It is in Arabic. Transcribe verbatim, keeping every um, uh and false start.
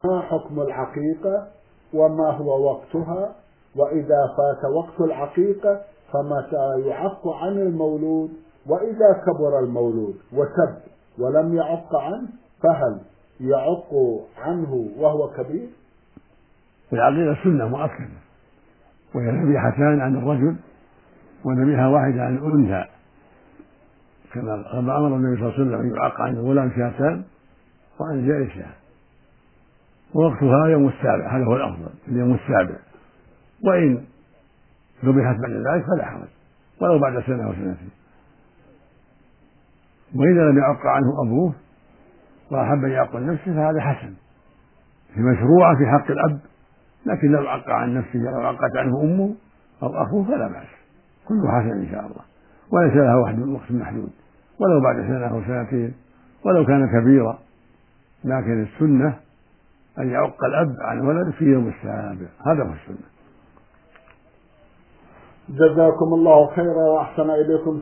ما حكم العقيقة وما هو وقتها؟ وإذا فات وقت العقيقة فمتى يعق عن المولود؟ وإذا كبر المولود وسب ولم يعق عنه فهل يعق عنه وهو كبير؟ العقيقة سنة مؤكدة، وهي ذبيحتان عن الرجل وذبيحة واحدة عن الأنثى، كما أمر النبي صلى الله عليه وسلم أن يعق عن الغلام شاتان وعن الجارية شاة، ووقتها يوم السابع، هذا هو الأفضل، اليوم السابع، وإن ذبحت بعد ذلك فلا حرج ولو بعد سنة أو سنتين. وإذا لم يعق عنه أبوه وأحب أن يعق عن نفسه فهذا حسن، في مشروعة في حق الأب، لكن لو عق عن نفسه أو عقت عنه أمه أو أخوه فلا بأس، كله حسن إن شاء الله، وليس لها وقت محدود، ولو بعد سنة أو سنتين ولو كان كبيرا، لكن السنة أن يعق الأب عن ولد في يوم السابع، هذا هو السنة. جزاكم الله خيرا وأحسن إليكم.